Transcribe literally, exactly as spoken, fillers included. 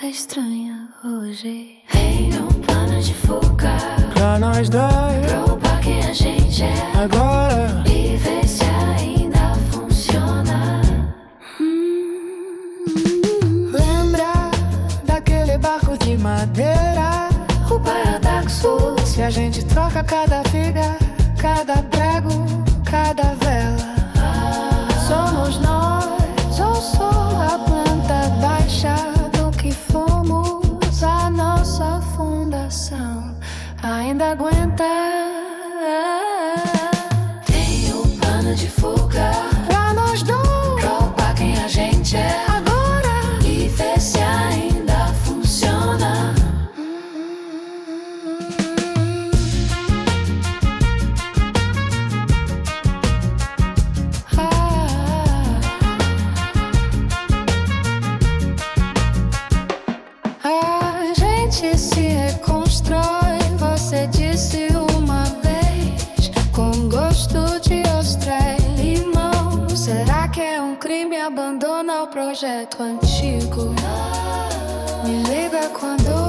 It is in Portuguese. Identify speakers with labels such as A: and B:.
A: tá estranha hoje. Tem um plano de fuga
B: pra nós dois,
A: roubar quem a gente é
B: agora,
A: e ver se ainda funciona. hum.
B: Lembra daquele barco de madeira,
A: O paradoxo,
B: se a gente troca cada viga, cada prego, cada vela, somos nós ou só a planta baixa do que fomos? A nossa fundação ainda aguenta.
A: tem um plano de fuga
B: Pra nós dois,
A: roubar quem a gente é
B: agora,
A: e ver se ainda funciona.
B: a gente se reconstrói. Você disse uma vez, com gosto de ostra e limão. Será que é um crime abandonar o projeto antigo? Me liga quando